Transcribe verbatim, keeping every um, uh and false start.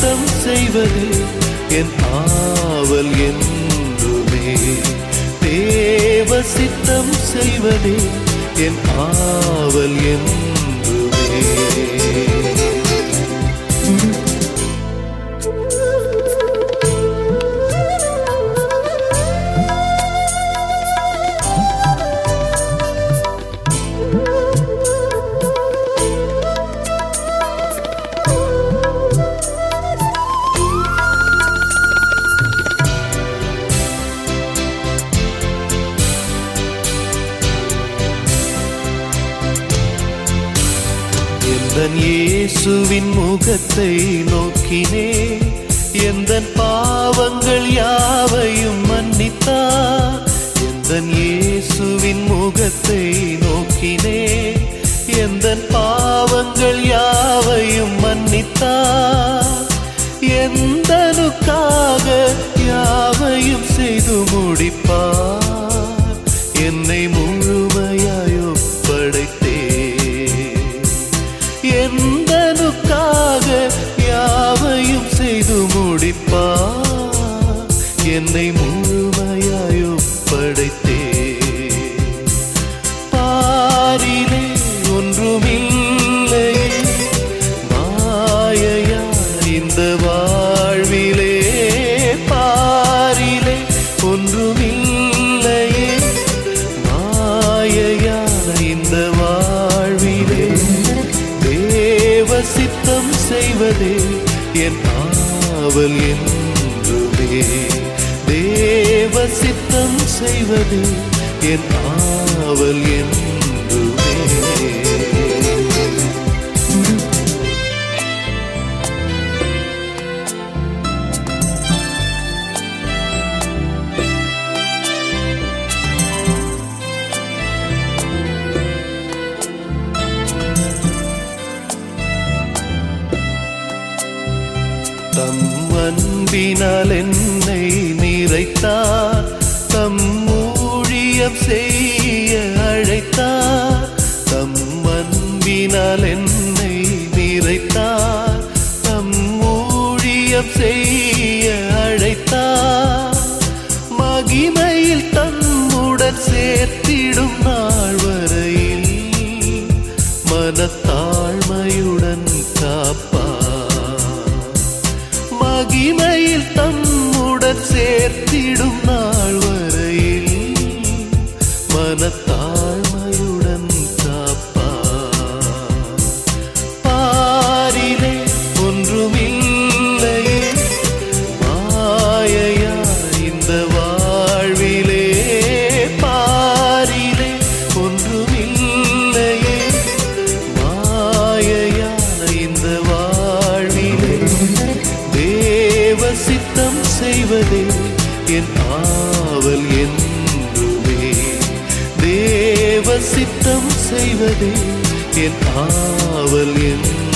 சித்தம் செய்வது என் ஆவல் என்றுமே. தேவ சித்தம் செய்வதே என் ஆவல் என்றுமே. எந்தன் இயேசுவின் முகத்தை நோக்கினே, எந்தன் பாவங்கள் யாவையும் மன்னித்தார். எந்தன் இயேசுவின் முகத்தை நோக்கினே, எந்தன் பாவங்கள் யாவையும் மன்னித்தார். எந்தனுக்காக யாவையும் செய்து முடிப்பார். என்னை முழுமையாய் ஒப்படைத்தே, எந்தனுக்காக யாவையும் செய்து முடிப்பார். என்னை முழுமையாய் ஒப்படைத்தே. பாரிலே ஒன்றுமில்லை மாயையார் இந்த வாழ்விலே. பாரிலே ஒன்றுமில்லை மாயையார் இந்த வாழ்விலே. தேவ சித்தம் செய்வதே என் ஆவல் என்றுமே. தேவ சித்தம் செய்வதே என் ஆவல் என்றுமே. தம் அன்பினால் என்னை நிறைத்தார். தம் ஊழியம் செய்ய அழைத்தார். தம் அன்பினால் என்னை நிறைத்தார். தம் ஊழியம் செய்ய அழைத்தார். மகிமையில் தம்முடன் சேர்த்திடும் நாள் வரையில் மனத்தாழ்மையுடன் காப்பார். மகிமையில் தம்முடன் சேர்த்திடும் நாள் வரையில் மனத்தாழ்மையுடன் காப்பார். பாரிலே ஒன்றுமில்லை மாயையார் இந்த வாழ்விலே. பாரிலே ஒன்றுமில்லை மாயையார் இந்த வாழ்விலே. தேவ சித்தம் செய்வதே என் ஆவல் என்றுமே. தேவ சித்தம் செய்வதே என் ஆவல் என்று